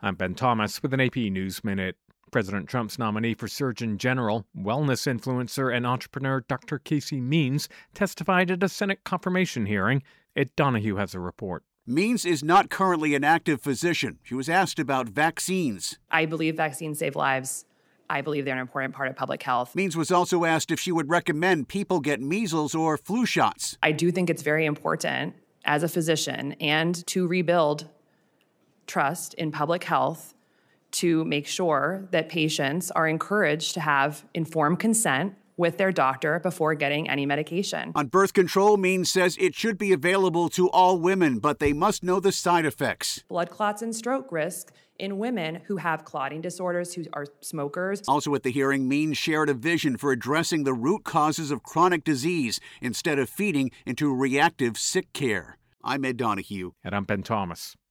I'm Ben Thomas with an AP News Minute. President Trump's nominee for Surgeon General, wellness influencer and entrepreneur Dr. Casey Means testified at a Senate confirmation hearing. Ed Donahue has a report. Means is not currently an active physician. She was asked about vaccines. I believe vaccines save lives. I believe they're an important part of public health. Means was also asked if she would recommend people get measles or flu shots. I do think it's very important as a physician and to rebuild trust in public health to make sure that patients are encouraged to have informed consent with their doctor before getting any medication. On birth control, Means says it should be available to all women, but they must know the side effects. Blood clots and stroke risk in women who have clotting disorders, who are smokers. Also at the hearing, Means shared a vision for addressing the root causes of chronic disease instead of feeding into reactive sick care. I'm Ed Donahue. And I'm Ben Thomas.